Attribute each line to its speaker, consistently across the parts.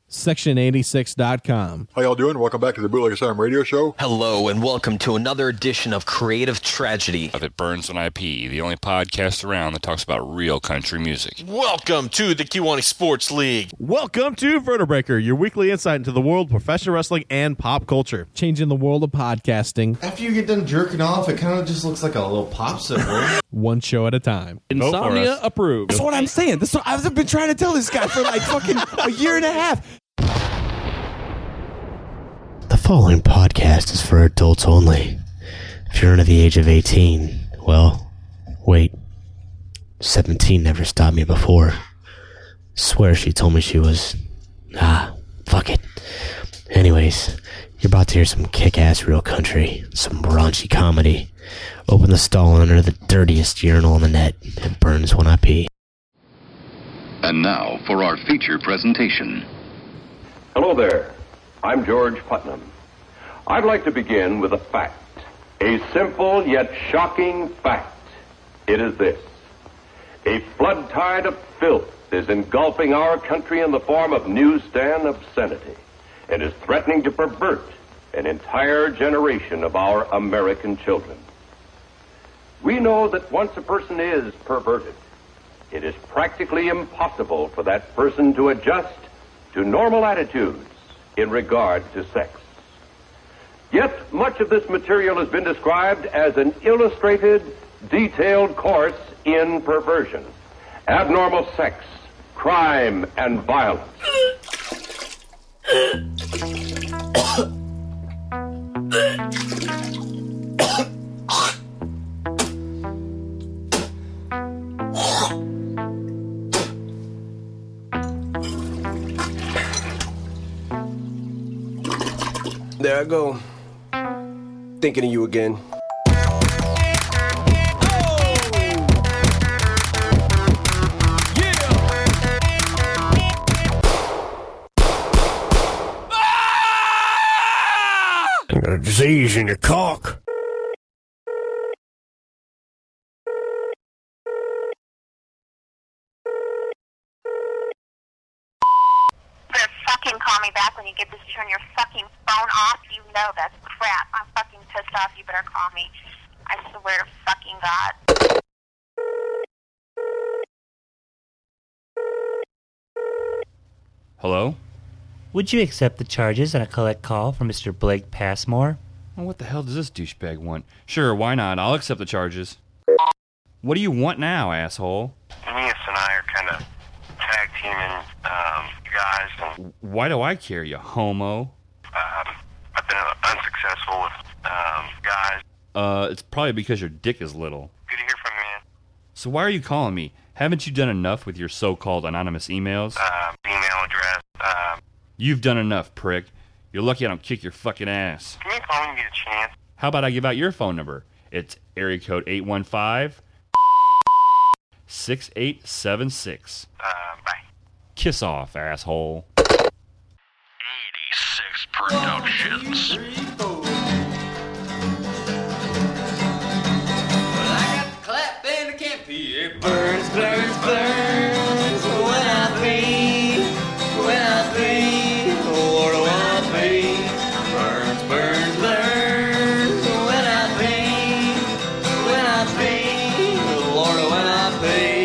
Speaker 1: Section86.com.
Speaker 2: How y'all doing? Welcome back to the Bootleg Asylum Radio Show.
Speaker 3: Hello, and welcome to another edition of Creative Tragedy.
Speaker 4: Of It Burns on IP, the only podcast around that talks about real country music.
Speaker 5: Welcome to the Kiwani Sports League.
Speaker 1: Welcome to Vertebreaker, your weekly insight into the world of professional wrestling and pop culture. Changing the world of podcasting.
Speaker 6: After you get done jerking off, it kind of just looks like a little popsicle.
Speaker 1: One show at a time. Insomnia approved.
Speaker 7: That's what I'm saying. I've been trying to tell this guy for like fucking a year and a half.
Speaker 8: The following podcast is for adults only. If you're under the age of 18, well, wait. 17 never stopped me before. Swear she told me she was... fuck it. Anyways, you're about to hear some kick-ass real country, some raunchy comedy. Open the stall under the dirtiest urinal on the net. It burns when I pee.
Speaker 9: And now for our feature presentation.
Speaker 10: Hello there. I'm George Putnam. I'd like to begin with a fact. A simple yet shocking fact. It is this. A flood tide of filth is engulfing our country in the form of newsstand obscenity and is threatening to pervert an entire generation of our American children. We know that once a person is perverted, it is practically impossible for that person to adjust to normal attitudes in regard to sex. Yet much of this material has been described as an illustrated, detailed course in perversion, abnormal sex, crime, and violence.
Speaker 7: There I go. Thinking of you again.
Speaker 8: I got a disease in your cock.
Speaker 11: Fucking call me back when you get this. Turn your fucking phone off. You know that's crap. I'm fucking pissed off. You better call me. I swear to fucking God.
Speaker 4: Hello?
Speaker 12: Would you accept the charges on a collect call from Mr. Blake Passmore?
Speaker 4: Well, what the hell does this douchebag want? Sure, why not? I'll accept the charges. What do you want now, asshole?
Speaker 13: Aeneas and I are kind of tag teaming you guys. And,
Speaker 4: why do I care, you homo?
Speaker 13: I've been unsuccessful with guys.
Speaker 4: It's probably because your dick is little.
Speaker 13: Good to hear from you, man.
Speaker 4: So why are you calling me? Haven't you done enough with your so-called anonymous emails?
Speaker 13: Email address.
Speaker 4: You've done enough, prick. You're lucky I don't kick your fucking ass.
Speaker 13: Can you call me and get a chance?
Speaker 4: How about I give out your phone number? It's area code 815-6876.
Speaker 13: Bye.
Speaker 4: Kiss off, asshole.
Speaker 9: 86 Productions.
Speaker 14: Well, I got the clap and the campy. It burns, burns, burns. When I pee, Lord, when I pee. Burns, burns, burns. When I pee, Lord, when I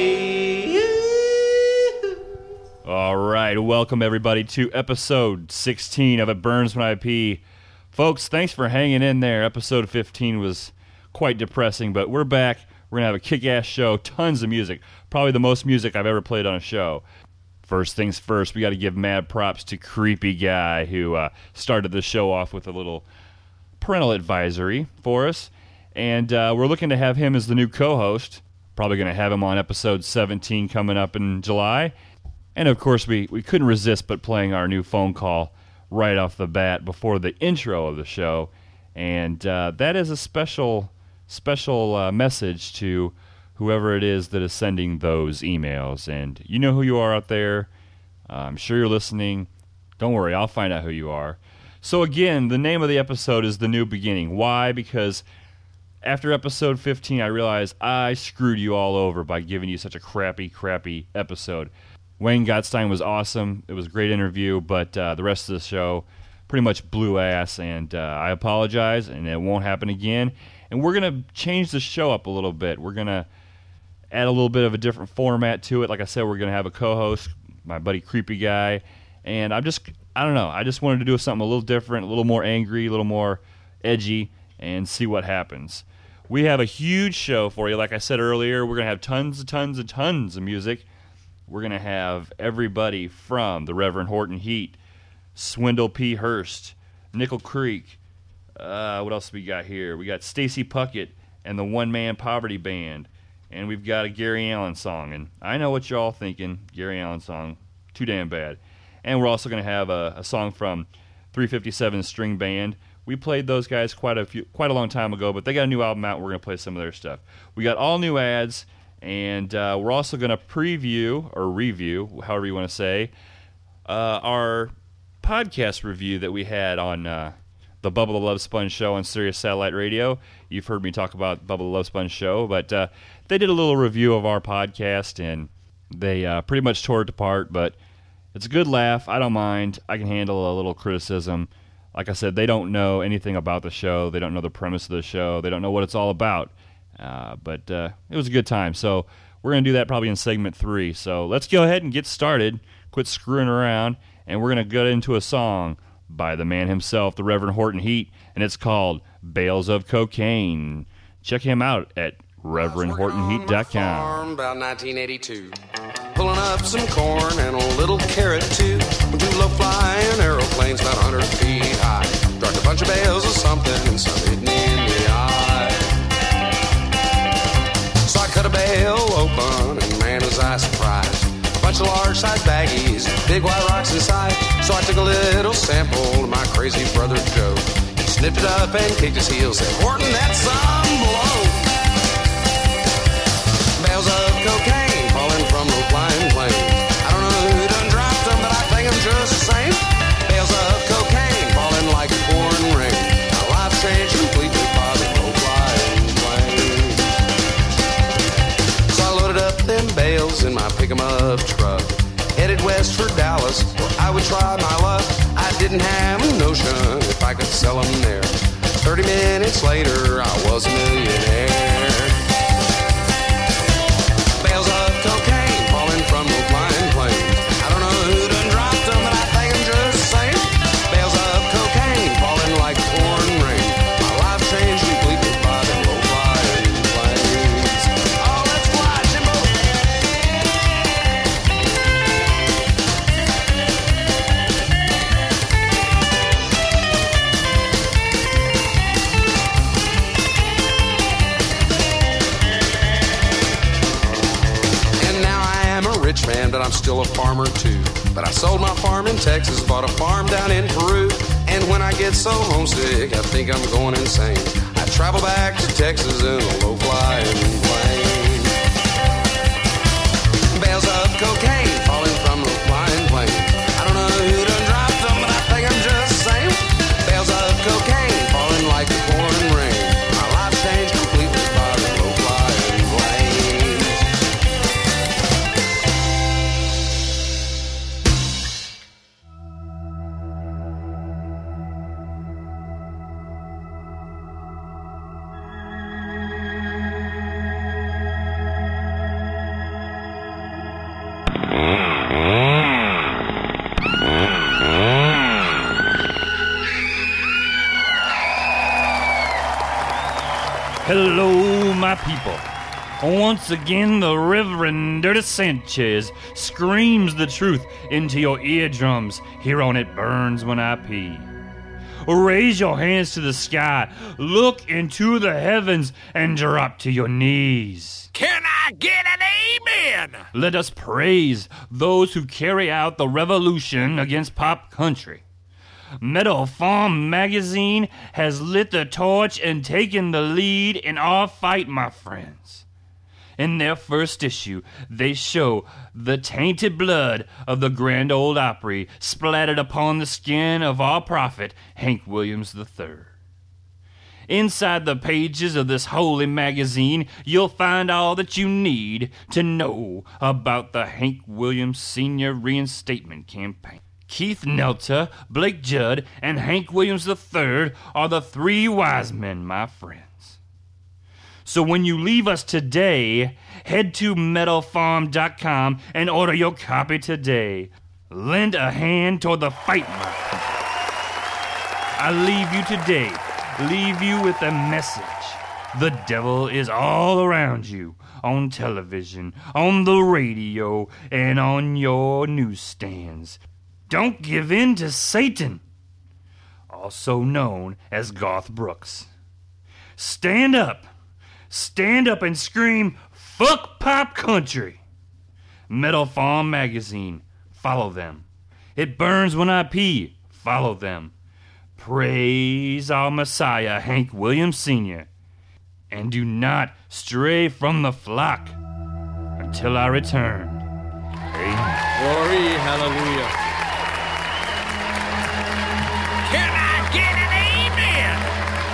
Speaker 14: pee.
Speaker 4: All right, welcome everybody to episode 16 of It Burns When I Pee. Folks, thanks for hanging in there. Episode 15 was quite depressing, but we're back. We're going to have a kick-ass show, tons of music, probably the most music I've ever played on a show. First things first, we got to give mad props to Creepy Guy, who started the show off with a little parental advisory for us. And we're looking to have him as the new co-host. Probably going to have him on episode 17 coming up in July. And, of course, we couldn't resist but playing our new phone call right off the bat before the intro of the show. And that is a special message to whoever it is that is sending those emails. And you know who you are out there. I'm sure you're listening. Don't worry, I'll find out who you are. So again, the name of the episode is The New Beginning. Why? Because after episode 15, I realized I screwed you all over by giving you such a crappy episode. Wayne Gottstein was awesome. It was a great interview, but the rest of the show pretty much blew ass, and I apologize, and it won't happen again. And we're going to change the show up a little bit. We're going to add a little bit of a different format to it. Like I said, we're going to have a co-host, my buddy Creepy Guy, and I don't know. I just wanted to do something a little different, a little more angry, a little more edgy, and see what happens. We have a huge show for you. Like I said earlier, we're going to have tons of music. We're going to have everybody from the Reverend Horton Heat, Swindle P. Hurst, Nickel Creek. What else we got here? We got Stacy Puckett and the One Man Poverty Band. And we've got a Gary Allen song. And I know what you're all thinking. Gary Allen song, too damn bad. And we're also going to have a song from 357 String Band. We played those guys quite a long time ago, but they got a new album out, and we're going to play some of their stuff. We got all new ads, and we're also going to preview, or review, however you want to say, our podcast review that we had on the Bubba the Love Sponge show on Sirius Satellite Radio. You've heard me talk about Bubba the Love Sponge show, but they did a little review of our podcast, and they pretty much tore it apart, but it's a good laugh. I don't mind. I can handle a little criticism. Like I said, they don't know anything about the show. They don't know the premise of the show. They don't know what it's all about. But it was a good time. So we're going to do that probably in segment 3. So let's go ahead and get started. Quit screwing around. And we're going to get into a song by the man himself, the Reverend Horton Heat. And it's called Bales of Cocaine. Check him out at ReverendHortonHeat.com.
Speaker 15: About 1982. Pulling up some corn and a little carrot too. Two low-flying aeroplanes about 100 feet high. Dropped a bunch of bales of something and some hit me in the eye. So I cut a bale open and man was I surprised. A bunch of large-sized baggies, big white rocks inside. So I took a little sample to my crazy brother Joe. He sniffed it up and kicked his heels. Said, Horton, that's some blow. Bales of cocaine falling from the flying plane. I don't know who done dropped them, but I think I'm just the same. Bales of cocaine falling like pouring rain. My life changed completely by the low-flying plane. So I loaded up them bales in my pick-em-up truck, headed west for Dallas, where I would try my luck. I didn't have a notion if I could sell them there. 30 minutes later, I was a millionaire. Bales of cocaine falling from the flying planes. I don't know who done dropped them, but I think I'm just the same. Bales of cocaine falling like pouring rain. My life changed completely by the low-flying planes. Oh, let's fly, Jimbo! Rich man, but I'm still a farmer too. But I sold my farm in Texas, bought a farm down in Peru. And when I get so homesick, I think I'm going insane. I travel back to Texas in a low-flying plane. Bales of cocaine falling from the flying plane. I don't know who done dropped them, but I think I'm just the same. Bales of cocaine falling like the pouring rain. My life changed completely by the low-flying plane.
Speaker 4: Hello, my people. Once again, the Reverend Dirty Sanchez screams the truth into your eardrums here on It Burns When I Pee. Raise your hands to the sky, look into the heavens, and drop to your knees.
Speaker 14: Can I get an amen?
Speaker 4: Let us praise those who carry out the revolution against pop country. Metal Farm Magazine has lit the torch and taken the lead in our fight, my friends. In their first issue, they show the tainted blood of the Grand Ole Opry splattered upon the skin of our prophet, Hank Williams III. Inside the pages of this holy magazine, you'll find all that you need to know about the Hank Williams Sr. reinstatement campaign. Keith Nelta, Blake Judd, and Hank Williams III are the three wise men, my friends. So when you leave us today, head to metalfarm.com and order your copy today. Lend a hand toward the fight, my people. I leave you today. Leave you with a message. The devil is all around you, on television, on the radio, and on your newsstands. Don't give in to Satan, also known as Garth Brooks. Stand up and scream, fuck pop country. Metal Farm Magazine, follow them. It Burns When I Pee, follow them. Praise our Messiah, Hank Williams Sr., and do not stray from the flock until I return. Amen.
Speaker 14: Glory, hallelujah.
Speaker 15: Can I get an amen?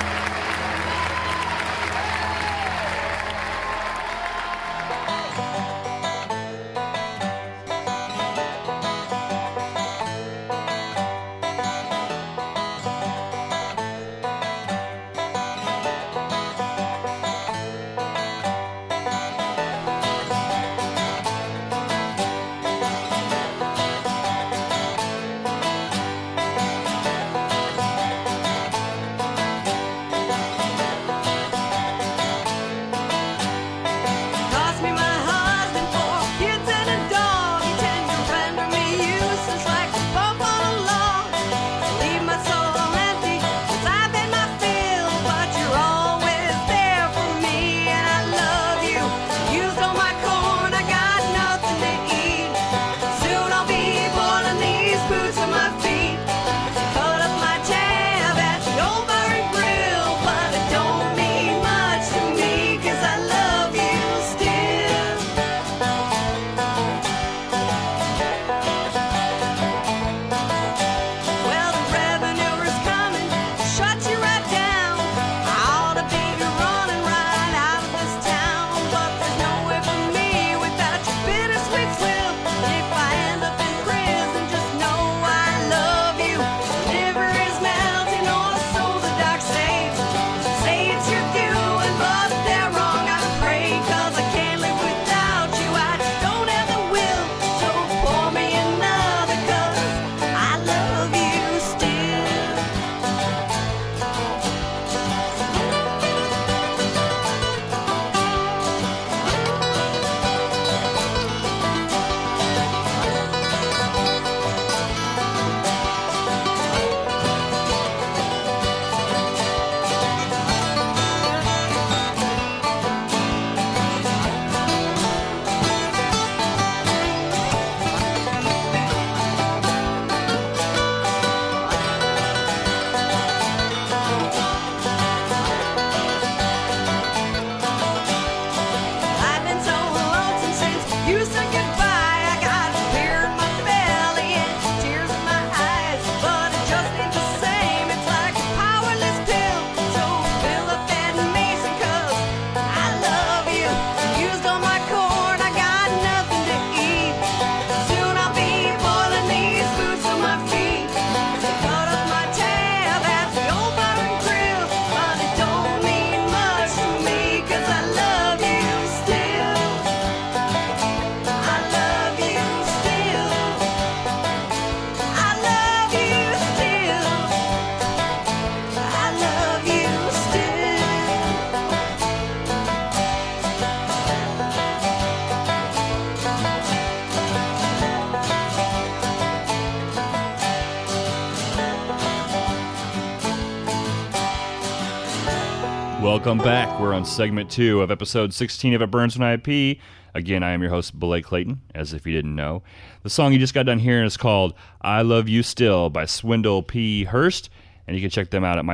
Speaker 4: Welcome back. We're on segment 2 of episode 16 of It Burns When I Pee. Again, I am your host, Blake Clayton, as if you didn't know. The song you just got done hearing is called I Love You Still by Swindle P. Hurst, and you can check them out at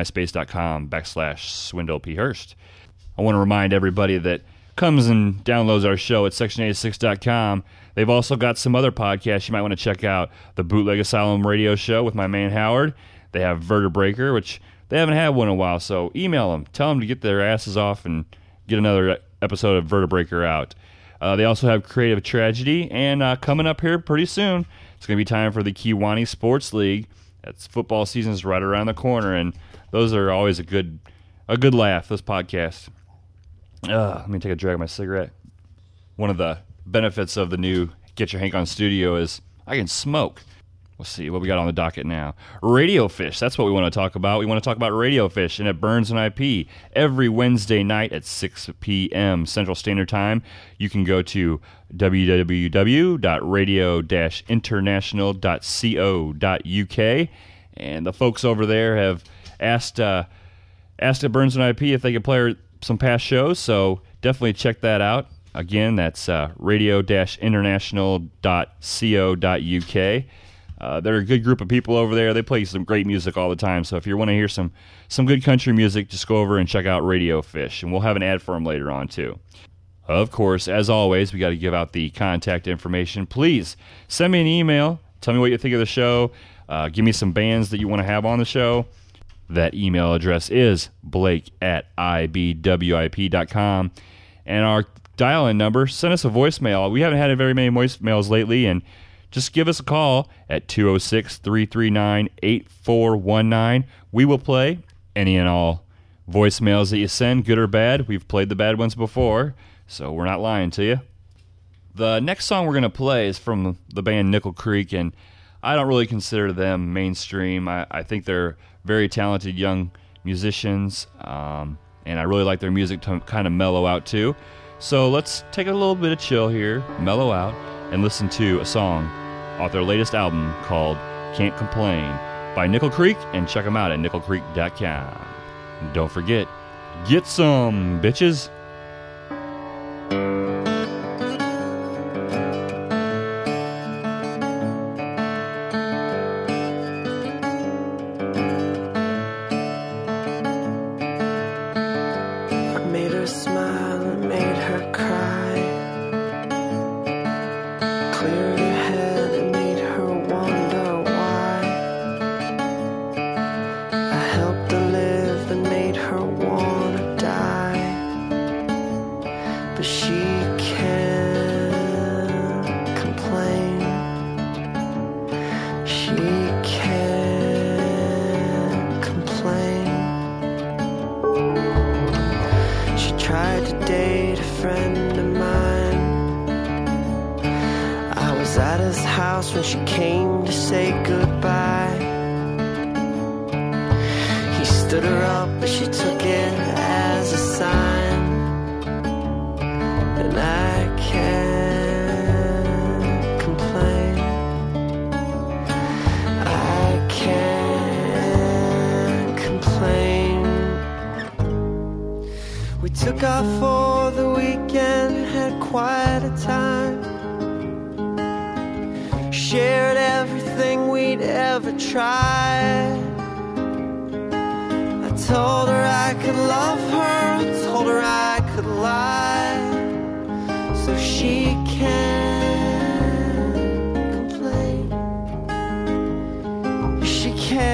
Speaker 4: myspace.com/Swindle P. Hurst. I want to remind everybody that comes and downloads our show at section86.com. They've also got some other podcasts you might want to check out. The Bootleg Asylum radio show with my man Howard. They have Vertebreaker, which they haven't had one in a while, so email them. Tell them to get their asses off and get another episode of Vertebreaker out. They also have Creative Tragedy, and coming up here pretty soon, it's going to be time for the Kiwani Sports League. That's football season's right around the corner, and those are always a good laugh, those podcasts. Let me take a drag of my cigarette. One of the benefits of the new Get Your Hank On studio is I can smoke. Let's see what we got on the docket now. Radio Fish, that's what we want to talk about. We want to talk about Radio Fish, and it burns an IP every Wednesday night at 6 p.m. Central Standard Time. You can go to www.radio-international.co.uk, and the folks over there have asked at Burns and IP if they could play some past shows, so definitely check that out. Again, that's radio-international.co.uk. They're a good group of people over there. They play some great music all the time. So if you want to hear some good country music, just go over and check out Radio Fish. And we'll have an ad for them later on, too. Of course, as always, we got to give out the contact information. Please send me an email. Tell me what you think of the show. Give me some bands that you want to have on the show. That email address is blake@ibwip.com. And our dial-in number, send us a voicemail. We haven't had very many voicemails lately, and just give us a call at 206-339-8419. We will play any and all voicemails that you send, good or bad. We've played the bad ones before, so we're not lying to you. The next song we're going to play is from the band Nickel Creek, and I don't really consider them mainstream. I think they're very talented young musicians, and I really like their music to kind of mellow out too. So let's take a little bit of chill here, mellow out, and listen to a song off their latest album called Can't Complain by Nickel Creek, and check them out at nickelcreek.com. And don't forget, get some, bitches!
Speaker 16: When she came to say goodbye, he stood her up, but she took it as a sign. And I can't complain. I can't complain. We took off for the weekend, had quite a time. Shared everything we'd ever tried. I told her I could love her, I told her I could lie, so she can't complain. She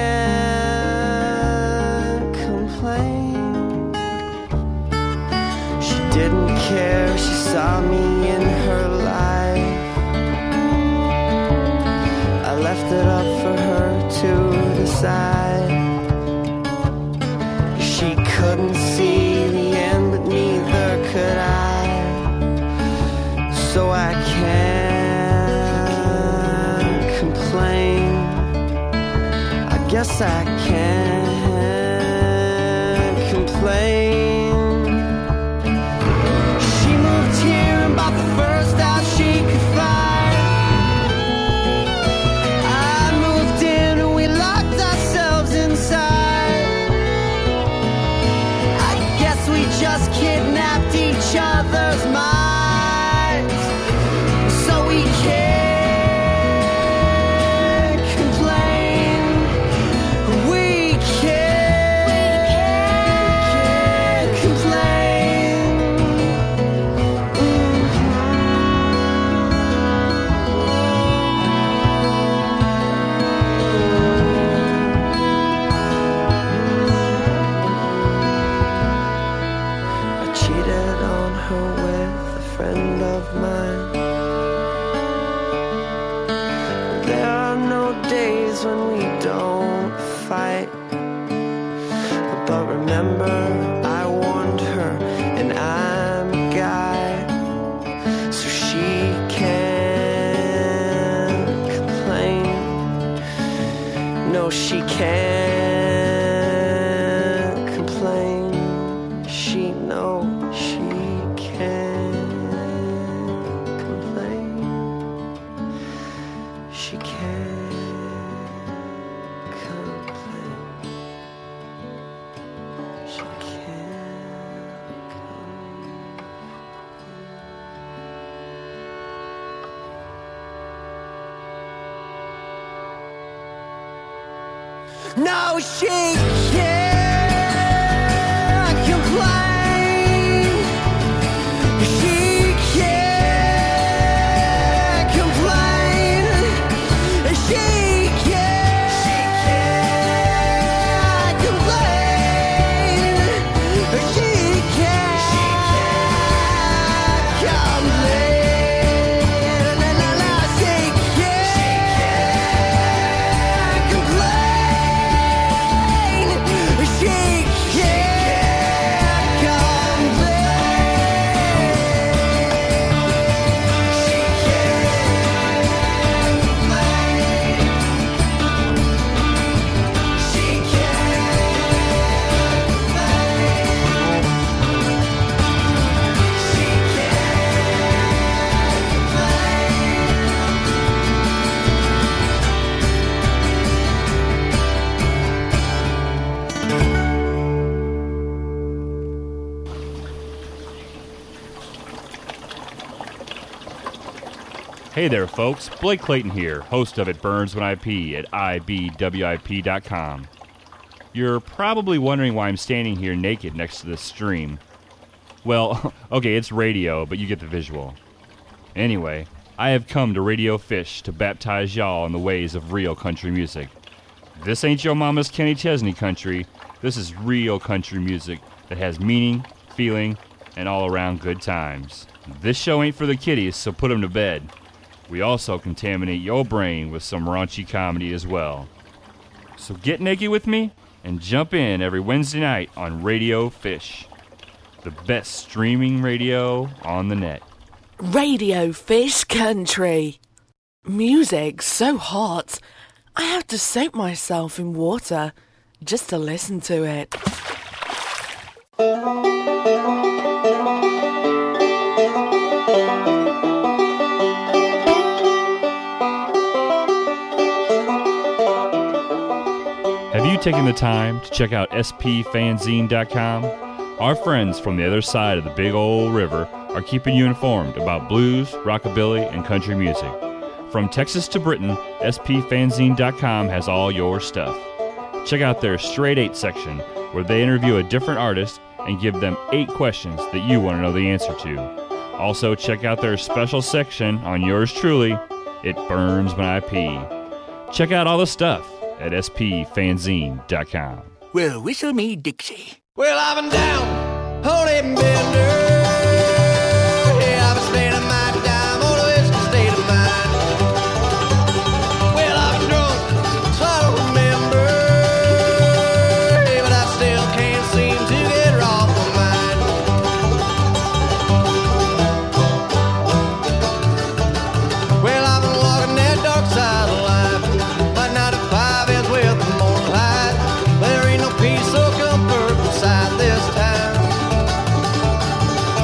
Speaker 16: can't complain. She didn't care, she saw me in her life. I left it up for her to decide. She couldn't see the end, but neither could I. So I can't complain. I guess I can't complain. She moved here and bought the first house she could find. Just kidnapped each other's minds, so we can't complain. We But remember, I warned her, and I'm a guy, so she can't complain. No, she can't complain. She can't complain. She can't complain. She can't. No, she can't complain. She can't complain. She can't complain. She can't complain. No, she can't complain. She
Speaker 4: Hey there, folks. Blake Clayton here, host of It Burns When I Pee at ibwip.com. You're probably wondering why I'm standing here naked next to this stream. Well, okay, it's radio, but you get the visual. Anyway, I have come to Radio Fish to baptize y'all in the ways of real country music. This ain't your mama's Kenny Chesney country. This is real country music that has meaning, feeling, and all-around good times. This show ain't for the kiddies, so put 'em to bed. We also contaminate your brain with some raunchy comedy as well. So get naked with me and jump in every Wednesday night on Radio Fish, the best streaming radio on the net.
Speaker 17: Radio Fish Country. Music so hot, I have to soak myself in water just to listen to it.
Speaker 4: Have you taken the time to check out spfanzine.com? Our friends from the other side of the big old river are keeping you informed about blues, rockabilly, and country music. From Texas to Britain, spfanzine.com has all your stuff. Check out their Straight 8 section, where they interview a different artist and give them 8 questions that you want to know the answer to. Also, check out their special section on yours truly, It Burns When I Pee. Check out all the stuff at spfanzine.com.
Speaker 17: Well, whistle me Dixie.
Speaker 14: Well, I've been down, holy bender. Yeah, I've been spending my time on a whiskey state of mind. Well, I've been drunk, so I don't remember. Yeah, but I still can't seem to get her off my mind. Well, I've been walking that dark side of life. My 9 to 5 ends with the morning light. There ain't no peace or comfort beside this time.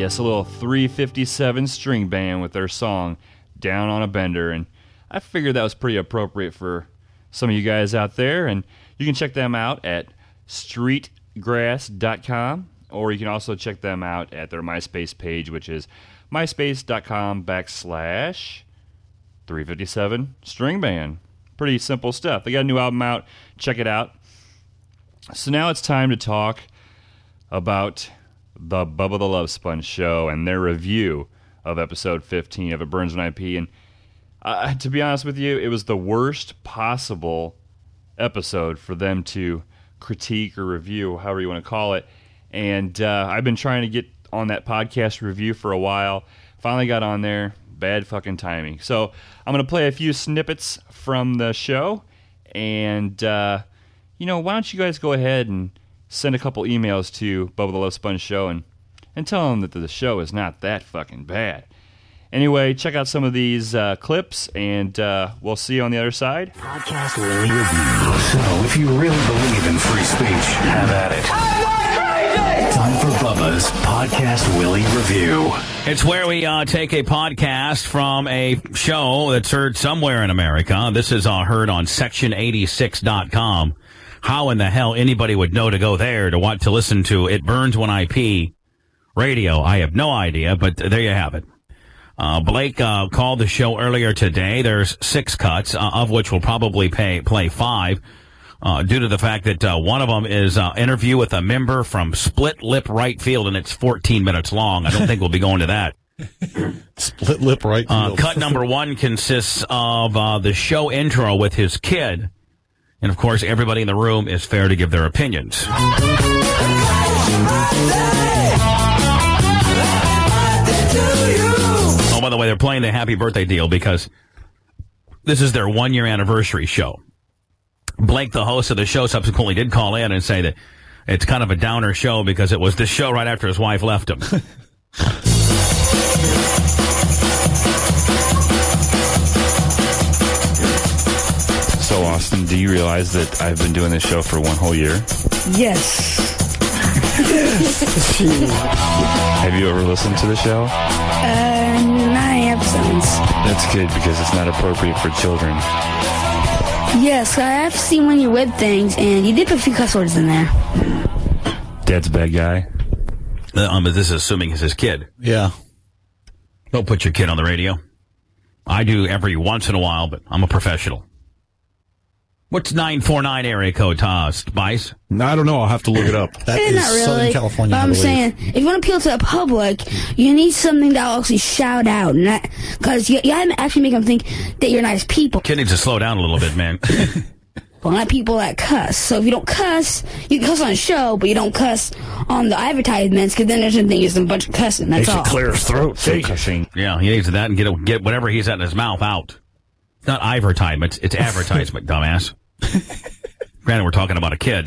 Speaker 4: Yes, a little 357 string band with their song Down on a Bender. And I figured that was pretty appropriate for some of you guys out there. And you can check them out at streetgrass.com, or you can also check them out at their MySpace page, which is myspace.com/357 string band. Pretty simple stuff. They got a new album out. Check it out. So now it's time to talk about the Bubba the Love Sponge Show and their review of episode 15 of It Burns When I Pee. And to be honest with you, it was the worst possible episode for them to critique or review, however you want to call it. And I've been trying to get on that podcast review for a while. Finally got on there. Bad fucking timing. So I'm going to play a few snippets from the show. And, why don't you guys go ahead and send a couple emails to Bubba the Love Sponge Show and tell them that the show is not that fucking bad. Anyway, check out some of these clips, and we'll see you on the other side.
Speaker 18: Podcast Willie Review. So, if you really believe in free speech, have at it. Time for Bubba's Podcast Willie Review.
Speaker 19: It's where we take a podcast from a show that's heard somewhere in America. This is heard on section86.com. How in the hell anybody would know to go there to want to listen to It Burns When I Pee radio? I have no idea, but there you have it. Blake called the show earlier today. There's 6 cuts, of which we'll probably play 5, due to the fact that one of them is interview with a member from Split Lip Right Field, and it's 14 minutes long. I don't think we'll be going to that.
Speaker 20: Split Lip Right Field.
Speaker 19: Cut number 1 consists of the show intro with his kid. And, of course, everybody in the room is fair to give their opinions. Oh, by the way, they're playing the happy birthday deal because this is their 1-year anniversary show. Blake, the host of the show, subsequently did call in and say that it's kind of a downer show because it was the show right after his wife left him.
Speaker 4: So, Austin, do you realize that I've been doing this show for 1 whole year?
Speaker 21: Yes.
Speaker 4: Have you ever listened to the show?
Speaker 21: 9 episodes.
Speaker 4: That's good because it's not appropriate for children.
Speaker 21: Yes, I have seen when you read things, and you did put a few cuss words in there.
Speaker 4: Dad's a bad guy?
Speaker 19: But this is assuming it's his kid.
Speaker 20: Yeah.
Speaker 19: Don't put your kid on the radio. I do every once in a while, but I'm a professional. What's 949 area code, Spice?
Speaker 20: No, I don't know. I'll have to look it up. That is
Speaker 21: not really.
Speaker 20: Southern California,
Speaker 21: But I'm saying, if you want to appeal to the public, you need something that will actually shout out. Because you have to actually make them think that you're nice people.
Speaker 19: Kid needs to slow down a little bit, man.
Speaker 21: Well, not people that cuss. So if you don't cuss, you can cuss on a show, but you don't cuss on the advertisements, because then there's a thing, it's a bunch of cussing. That's all.
Speaker 20: Clear his throat.
Speaker 19: Cussing. Yeah, he needs that and get whatever he's at in his mouth out. It's not advertisement, it's advertisement, dumbass. Granted, we're talking about a kid.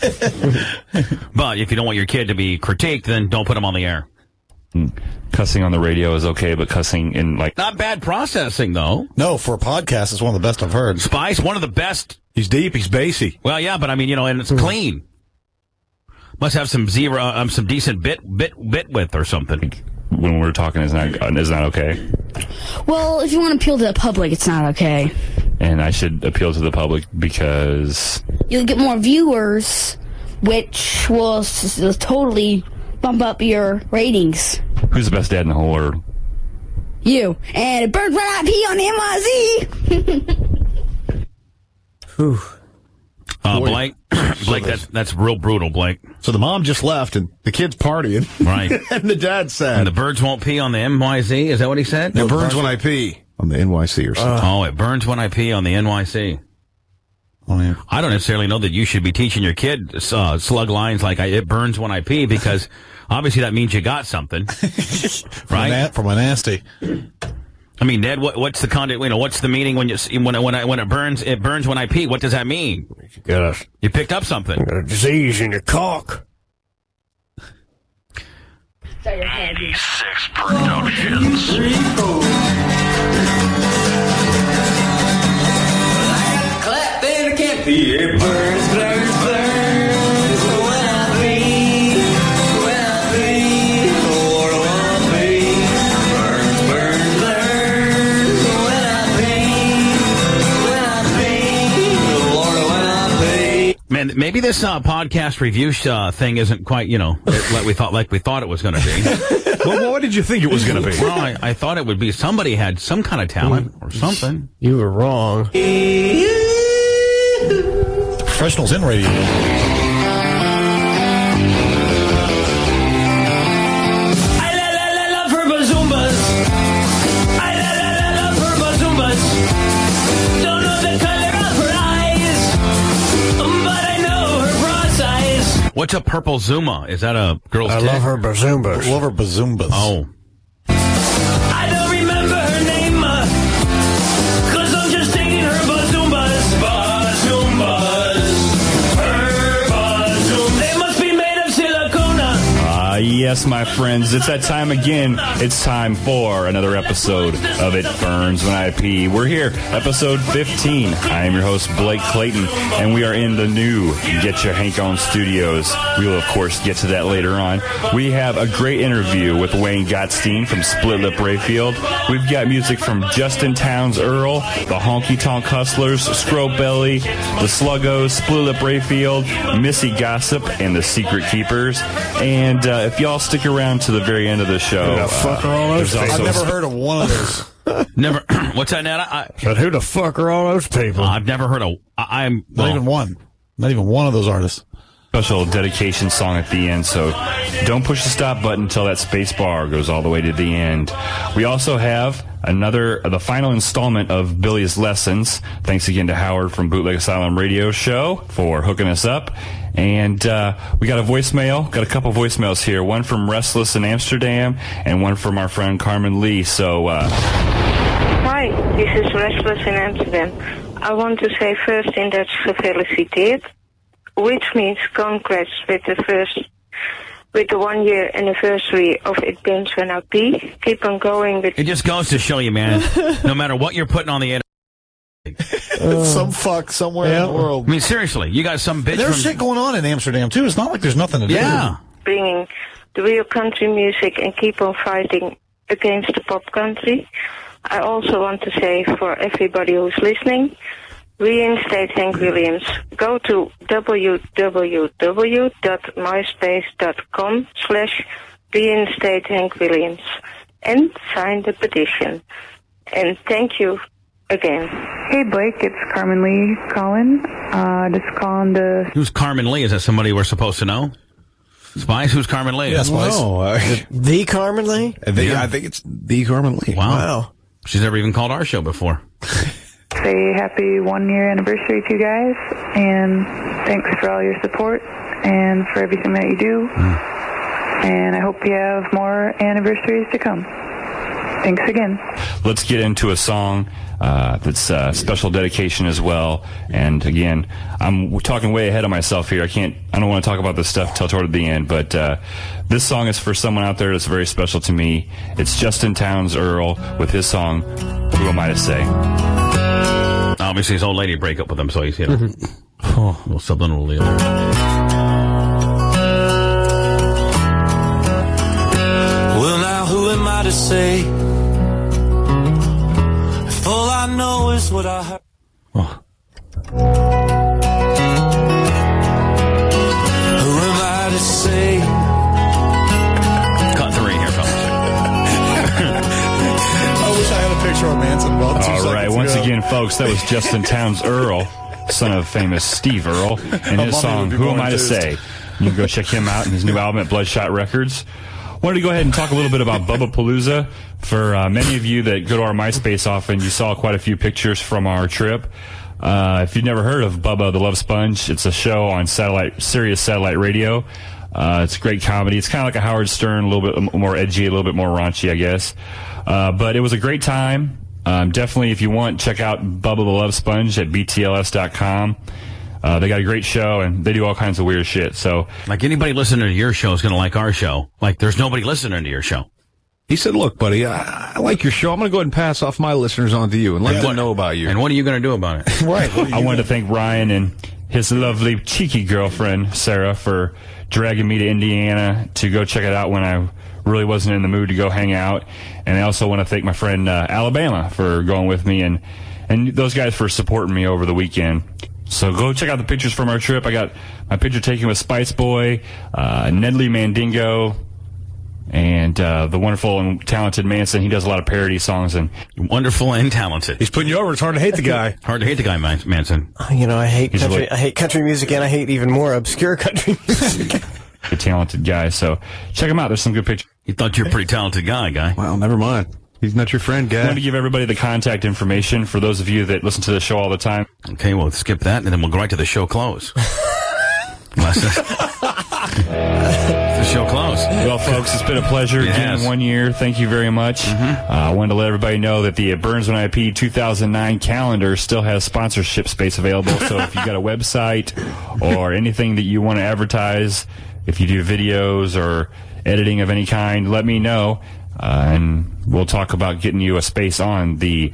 Speaker 19: But if you don't want your kid to be critiqued, then don't put him on the air.
Speaker 4: Cussing on the radio is okay, but cussing in,
Speaker 19: Not bad processing, though.
Speaker 20: No, for a podcast, it's one of the best I've heard.
Speaker 19: Spice, one of the best.
Speaker 20: He's deep, he's bassy.
Speaker 19: Well, yeah, but I mean, and it's clean. Must have some some decent bit width or something.
Speaker 4: When we're talking, is not okay?
Speaker 21: Well, if you want to appeal to the public, it's not okay.
Speaker 4: And I should appeal to the public because
Speaker 21: you'll get more viewers, which will totally bump up your ratings.
Speaker 4: Who's the best dad in the whole world?
Speaker 21: You. And it burns when I pee on the NYZ.
Speaker 20: Whew.
Speaker 19: Blake, that's real brutal, Blake.
Speaker 20: So the mom just left, and the kid's partying.
Speaker 19: Right.
Speaker 20: And the dad's sad.
Speaker 19: And the birds won't pee on the NYZ? Is that what he said?
Speaker 20: It burns when I pee on the NYC or something.
Speaker 19: It burns when I pee on the NYC.
Speaker 20: Oh, yeah.
Speaker 19: I don't necessarily know that you should be teaching your kid slug lines like it burns when I pee, because obviously that means you got something. Right?
Speaker 20: From a nasty.
Speaker 19: I mean, Ned, what's the content? What's the meaning when it burns? It burns when I pee. What does that mean? You picked up something.
Speaker 20: You got a disease in your cock.
Speaker 18: 96 Productions.
Speaker 14: Clap and it can't be. It burns, burns, burns. When I pee, when I pee.
Speaker 19: Maybe this podcast review thing isn't quite, like we thought it was going to be.
Speaker 20: Well, what did you think it was going to be?
Speaker 19: Well, I thought it would be somebody had some kind of talent or something.
Speaker 20: You were wrong. Professionals in radio.
Speaker 19: What's a purple Zuma? Is that a girl's
Speaker 20: I
Speaker 19: tit?
Speaker 20: love her bazoombas. Love her bazoombas.
Speaker 19: Oh.
Speaker 14: I don't remember her name, cause I'm just taking her bazoombas. Bazoombas. Her bazoombas. They must be made of silicona.
Speaker 4: Yes, my friends, it's that time again. It's time for another episode of It Burns When I Pee. We're here, episode 15. I am your host, Blake Clayton, and we are in the new Get Your Hank On Studios. We will, of course, get to that later on. We have a great interview with Wayne Gottstein from Split Lip Rayfield. We've got music from Justin Towns Earl, the Honky Tonk Hustlers, Scrope Belly, the Sluggos, Split Lip Rayfield, Missy Gossip, and the Secret Keepers. And if y'all stick around to the very end of the show,
Speaker 20: I've never heard of one of those.
Speaker 19: Never. What's that, Nat?
Speaker 20: But who the fuck are all those people?
Speaker 19: I've never heard of.
Speaker 20: Not even one. Not even one of those artists.
Speaker 4: Special dedication song at the end, so don't push the stop button until that space bar goes all the way to the end. We also have the final installment of Billy's Lessons. Thanks again to Howard from Bootleg Asylum Radio Show for hooking us up. And we got a voicemail, got a couple voicemails here, one from Restless in Amsterdam and one from our friend Carmen Lee. So,
Speaker 2: Hi, this is Restless in Amsterdam. I want to say first in Dutch gefeliciteerd, which means congrats with the 1 year anniversary of It Burns When I Pee. Keep on going with
Speaker 19: It just goes to show you, man, no matter what you're putting on the internet.
Speaker 20: Some fuck somewhere in the world.
Speaker 19: I mean, seriously, you got some bitch.
Speaker 20: There's shit going on in Amsterdam, too. It's not like there's nothing to do.
Speaker 19: Yeah.
Speaker 2: bringing the real country music and keep on fighting against the pop country. I also want to say for everybody who's listening, reinstate Hank Williams. Go to www.myspace.com/reinstate Hank Williams and sign the petition. And thank you again.
Speaker 22: Hey Blake, it's Carmen Lee calling. Just calling to...
Speaker 19: Who's Carmen Lee? Is that somebody we're supposed to know? Spice? Who's Carmen Lee?
Speaker 20: Yeah, Spice.
Speaker 7: The Carmen Lee?
Speaker 20: I think it's the Carmen Lee.
Speaker 19: Wow. She's never even called our show before.
Speaker 22: Say happy 1 year anniversary to you guys, and thanks for all your support and for everything that you do. And I hope you have more anniversaries to come. Thanks again.
Speaker 4: Let's get into a song that's a special dedication as well. And again, I'm talking way ahead of myself here. I don't want to talk about this stuff till toward the end, but this song is for someone out there that's very special to me. It's Justin Towns Earl with his song, Who Am I to Say?
Speaker 19: Obviously, his old lady break up with him, so he's, a little subliminal deal there.
Speaker 14: Well, now who am I to say? If all I know is what I heard. Who am I to say?
Speaker 19: Cut 3 here, fellas.
Speaker 20: I wish I had a picture of Manson about 2 seconds
Speaker 4: All right, once
Speaker 20: ago.
Speaker 4: again, folks, that was Justin Towns Earl, son of famous Steve Earl, and his song, Who Am I to Say? You can go check him out and his new album at Bloodshot Records. Wanted to go ahead and talk a little bit about Bubba Palooza. For many of you that go to our MySpace often, you saw quite a few pictures from our trip. If you've never heard of Bubba the Love Sponge, it's a show on Sirius Satellite Radio. It's great comedy. It's kind of like a Howard Stern, a little bit more edgy, a little bit more raunchy, I guess. But it was a great time. Definitely, if you want, check out Bubba the Love Sponge at btls.com. They got a great show, and they do all kinds of weird shit. So,
Speaker 19: like, anybody listening to your show is going to like our show. Like, there's nobody listening to your show.
Speaker 20: He said, look, buddy, I like your show. I'm going to go ahead and pass off my listeners on to you and let them know about you.
Speaker 19: And what are you going to do about it?
Speaker 20: Right.
Speaker 4: I wanted to thank Ryan and his lovely, cheeky girlfriend, Sarah, for dragging me to Indiana to go check it out when I really wasn't in the mood to go hang out. And I also want to thank my friend Alabama for going with me and those guys for supporting me over the weekend. So go check out the pictures from our trip. I got my picture taken with Spice Boy, Nedley Mandingo, and the wonderful and talented Manson. He does a lot of parody songs. And
Speaker 19: wonderful and talented.
Speaker 20: He's putting you over. It's hard to hate the guy.
Speaker 19: Hard to hate the guy, Manson.
Speaker 3: You know, I hate country. I hate country music, and I hate even more obscure country music.
Speaker 4: A talented guy. So check him out. There's some good pictures.
Speaker 19: You thought you were a pretty talented guy.
Speaker 20: Well, never mind. He's not your friend, guy.
Speaker 4: I want to give everybody the contact information for those of you that listen to the show all the time.
Speaker 19: Okay, we'll skip that, and then we'll go right to the show close. The show close.
Speaker 4: Well, folks, it's been a pleasure again in 1 year. Thank you very much. I wanted to let everybody know that the Burns When IP 2009 calendar still has sponsorship space available. So if you've got a website or anything that you want to advertise, if you do videos or editing of any kind, let me know. And we'll talk about getting you a space on the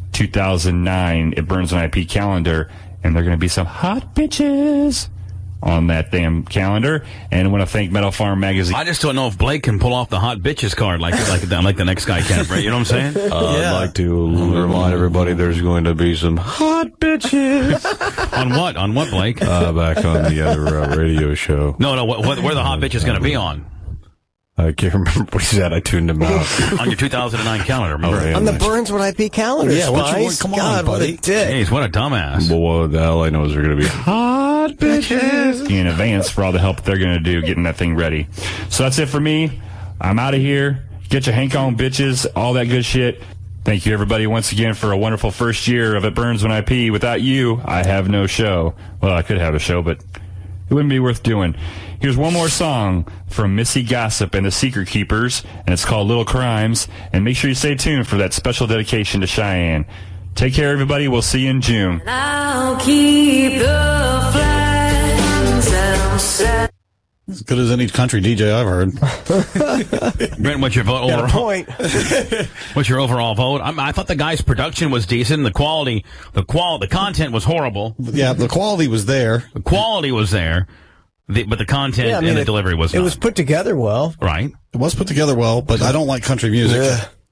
Speaker 4: 2009 It Burns When IP calendar. And there are going to be some hot bitches on that damn calendar. And I want to thank Metal Farm Magazine.
Speaker 19: I just don't know if Blake can pull off the hot bitches card like the next guy can, right? You know what I'm saying?
Speaker 20: I'd like to remind everybody there's going to be some hot bitches.
Speaker 19: On what? On what, Blake?
Speaker 20: Back on the other radio show.
Speaker 19: No. Where the hot bitch is going to be on?
Speaker 20: I can't remember what he said. I tuned him out.
Speaker 19: On your 2009 calendar, remember?
Speaker 3: On the Burns When IP calendar, Spice.
Speaker 20: Come on,
Speaker 3: God,
Speaker 20: buddy.
Speaker 3: what a dick.
Speaker 19: Jeez, what a dumbass.
Speaker 20: But what the hell I know is they're going to be hot bitches
Speaker 4: in advance for all the help they're going to do getting that thing ready. So that's it for me. I'm out of here. Get your Hank on, bitches, all that good shit. Thank you, everybody, once again for a wonderful first year of It Burns When IP. Without you, I have no show. Well, I could have a show, but it wouldn't be worth doing. Here's one more song from Missy Gossip and the Secret Keepers, and it's called Little Crimes. And make sure you stay tuned for that special dedication to Cheyenne. Take care, everybody. We'll see you in June.
Speaker 14: I'll keep the flags outside.
Speaker 5: As good as any country DJ I've heard.
Speaker 19: Brent, what's your vote?
Speaker 3: Got a point.
Speaker 19: What's your overall vote? I thought the guy's production was decent. The content was horrible.
Speaker 5: Yeah, the quality was there.
Speaker 19: The quality was there. But the content and the delivery was not.
Speaker 3: It was put together well.
Speaker 19: Right.
Speaker 5: It was put together well, but I don't like country music.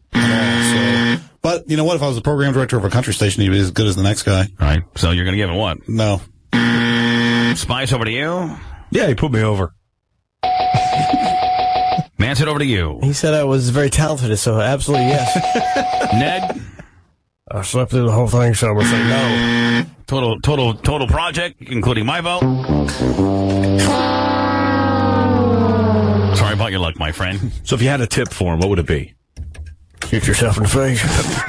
Speaker 5: So, but you know what? If I was the program director of a country station, he'd be as good as the next guy.
Speaker 19: Right. So you're going to give it what?
Speaker 5: No.
Speaker 19: Spice, over to you.
Speaker 20: Yeah, he put me over.
Speaker 19: Manson, over to you.
Speaker 3: He said I was very talented, so absolutely yes.
Speaker 19: Ned?
Speaker 3: I slept through the whole thing, so I'm going to say no.
Speaker 19: Total project, including my vote. Sorry about your luck, my friend.
Speaker 20: So if you had a tip for him, what would it be?
Speaker 3: Shoot yourself in the face.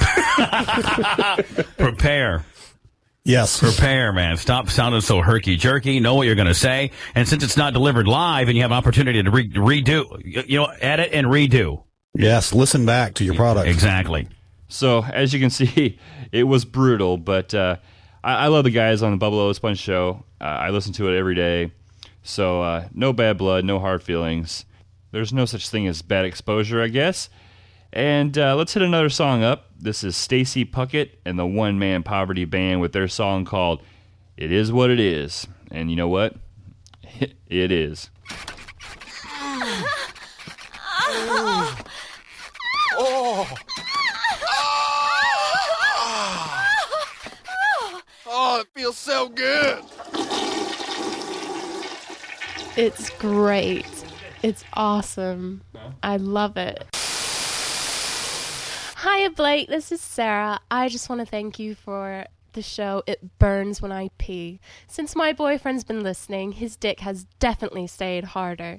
Speaker 19: Prepare.
Speaker 5: Yes.
Speaker 19: Prepare, man. Stop sounding so herky-jerky. Know what you're going to say. And since it's not delivered live and you have an opportunity to redo, edit and redo.
Speaker 5: Yes, listen back to your product.
Speaker 19: Exactly.
Speaker 4: So, as you can see, it was brutal, but I love the guys on the Bubba Low Sponge show. I listen to it every day. So, no bad blood, no hard feelings. There's no such thing as bad exposure, I guess. And let's hit another song up. This is Stacy Puckett and the One Man Poverty Band with their song called It Is What It Is. And you know what? It is.
Speaker 7: Oh, it feels so good.
Speaker 23: It's great. It's awesome. I love it. Hiya, Blake. This is Sarah. I just want to thank you for the show It Burns When I Pee. Since my boyfriend's been listening, his dick has definitely stayed harder.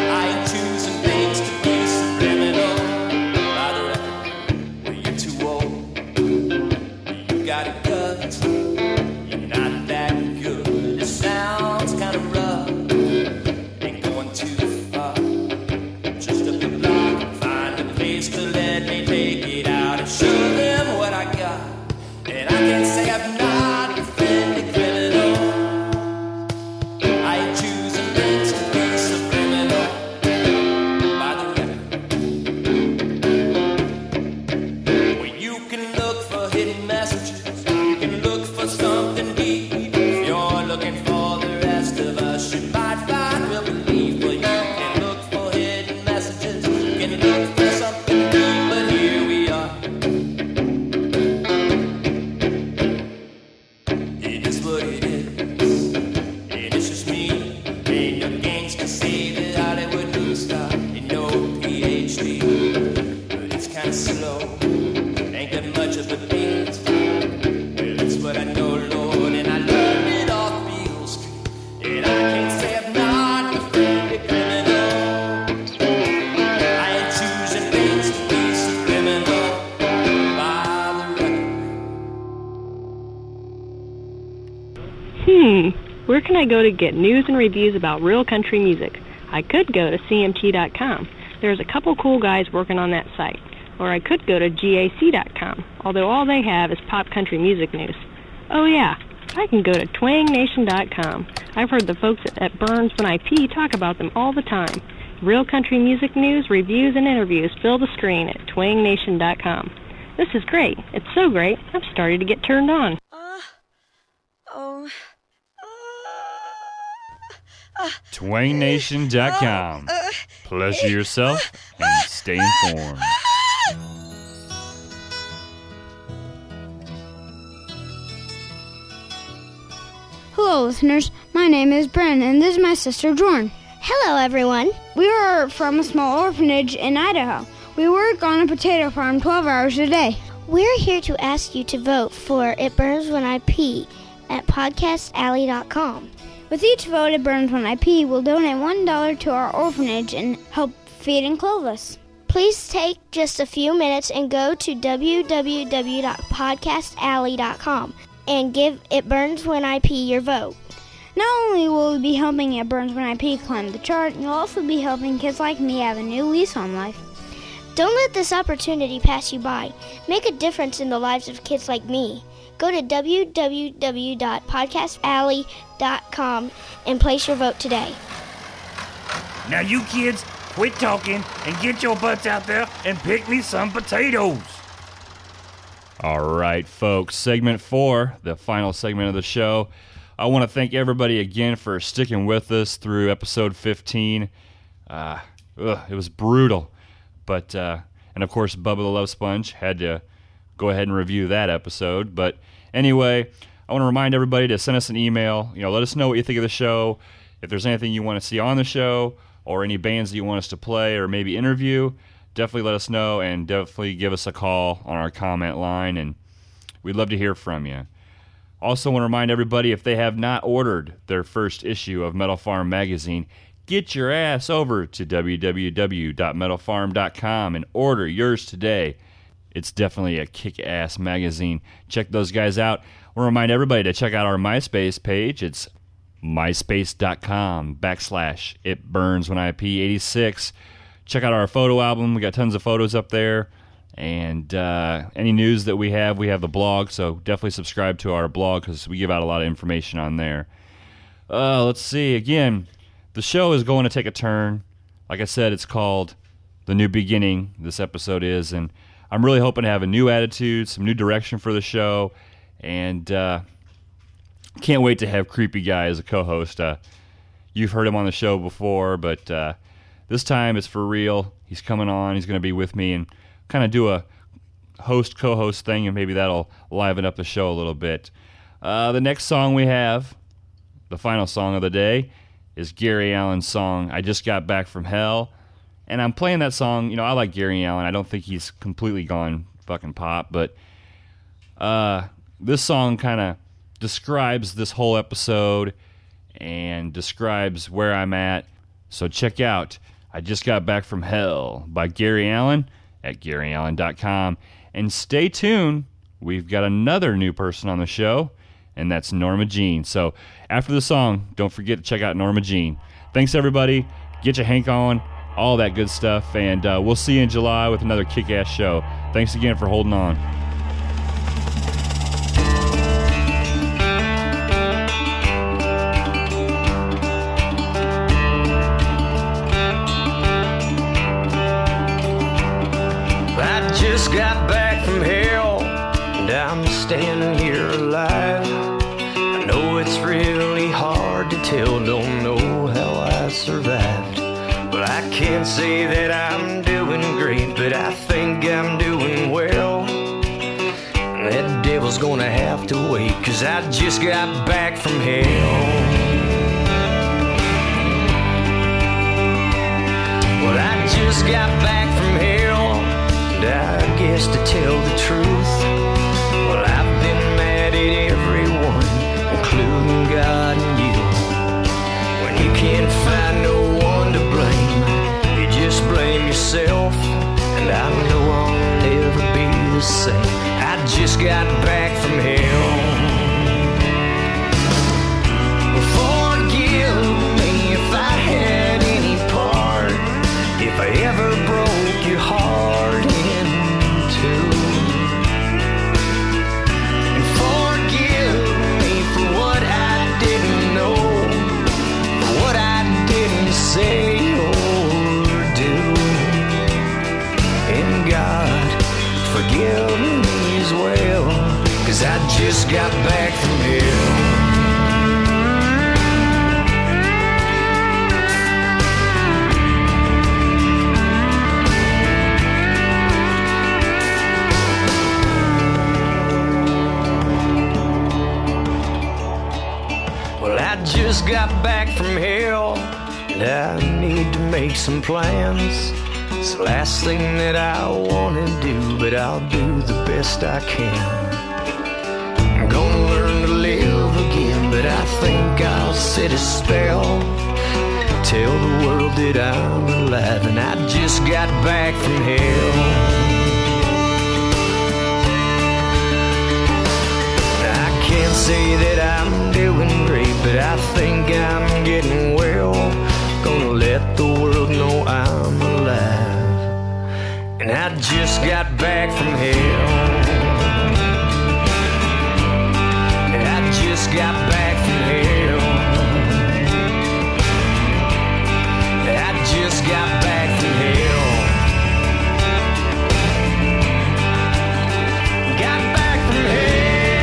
Speaker 14: Too old
Speaker 1: Where can I go to get news and reviews about real country music? I could go to CMT.com. There's a couple cool guys working on that site. Or I could go to GAC.com, although all they have is pop country music news. Oh yeah, I can go to TwangNation.com. I've heard the folks at Burns When I Pee talk about them all the time. Real country music news, reviews, and interviews fill the screen at TwangNation.com. This is great. It's so great, I'm starting to get turned on.
Speaker 4: TwangNation.com. Pleasure yourself and stay informed.
Speaker 21: Hello, listeners. My name is Bren, and this is my sister, Jordan. Hello, everyone. We are from a small orphanage in Idaho. We work on a potato farm 12 hours a day.
Speaker 6: We're here to ask you to vote for It Burns When I Pee at podcastalley.com.
Speaker 21: With each vote at Burns When I Pee, we'll donate $1 to our orphanage and help feed and clothe us.
Speaker 6: Please take just a few minutes and go to www.podcastalley.com and give It Burns When I Pee your vote.
Speaker 21: Not only will we be helping It Burns When I Pee climb the chart, you'll also be helping kids like me have a new lease on life.
Speaker 6: Don't let this opportunity pass you by. Make a difference in the lives of kids like me. Go to www.podcastalley.com and place your vote today.
Speaker 14: Now you kids, quit talking and get your butts out there and pick me some potatoes.
Speaker 4: All right, folks. Segment 4, the final segment of the show. I want to thank everybody again for sticking with us through episode 15. It was brutal. But, and of course, Bubba the Love Sponge had to go ahead and review that episode. But anyway, I want to remind everybody to send us an email. Let us know what you think of the show. If there's anything you want to see on the show or any bands that you want us to play or maybe interview, definitely let us know and definitely give us a call on our comment line. And we'd love to hear from you. Also want to remind everybody, if they have not ordered their first issue of Metal Farm magazine, get your ass over to www.metalfarm.com and order yours today. It's definitely a kick-ass magazine. Check those guys out. I want to remind everybody to check out our MySpace page. It's myspace.com/itburnswhenip86. Check out our photo album. We got tons of photos up there. And any news that we have the blog. So definitely subscribe to our blog because we give out a lot of information on there. Let's see. Again, the show is going to take a turn. Like I said, it's called The New Beginning, this episode is, and I'm really hoping to have a new attitude, some new direction for the show, and can't wait to have Creepy Guy as a co-host. You've heard him on the show before, but this time it's for real. He's coming on. He's going to be with me and kind of do a host-co-host thing, and maybe that'll liven up the show a little bit. The next song we have, the final song of the day, is Gary Allen's song, I Just Got Back From Hell. And I'm playing that song. I like Gary Allen. I don't think he's completely gone fucking pop, but this song kind of describes this whole episode and describes where I'm at. So check out I Just Got Back From Hell by Gary Allen at GaryAllen.com. And stay tuned. We've got another new person on the show, and that's Norma Jean. So after the song, don't forget to check out Norma Jean. Thanks, everybody. Get your Hank on, all that good stuff, and we'll see you in July with another kick-ass show. Thanks again for holding on.
Speaker 15: I just got back from hell, and I'm standing here alive. I know it's really hard to tell, don't know how I survived. But I can't say that I'm doing great, but I think I'm doing well. That devil's gonna have to wait, 'cause I just got back from hell. Well, I just got back from hell, and I guess to tell the truth, well, I've been mad at everyone, including God and you. When you can't find no one to blame, you just blame yourself, and I know I'll never be the same. I just got back from hell. Before
Speaker 16: just got back from hell. Well, I just got back from hell, and I need to make some plans. It's the last thing that I want to do, but I'll do the best I can. I'm gonna learn to live again, but I think I'll set a spell. Tell the world that I'm alive, and I just got back from hell. I can't say that I'm doing great, but I think I'm getting well. Gonna let the world know I'm alive, and I just got back from hell. And I just got back from hell. And I just got back from hell. Got back from hell.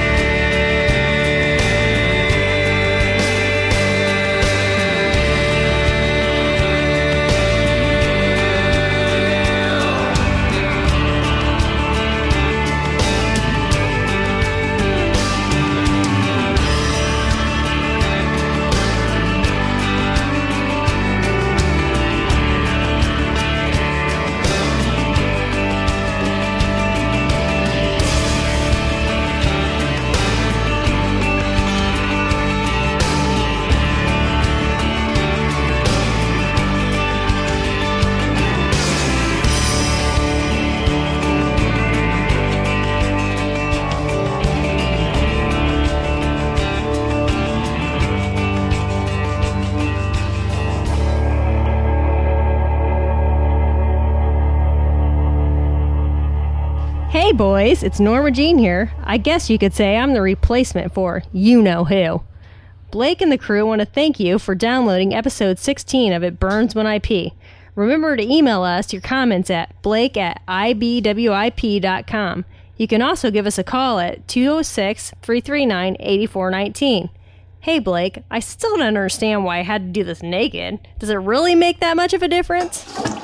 Speaker 1: Hey boys, it's Norma Jean here. I guess you could say I'm the replacement for you-know-who. Blake and the crew want to thank you for downloading episode 16 of It Burns When I Pee. Remember to email us your comments at blake@ibwip.com. You can also give us a call at 206-339-8419. Hey Blake, I still don't understand why I had to do this naked. Does it really make that much of a difference?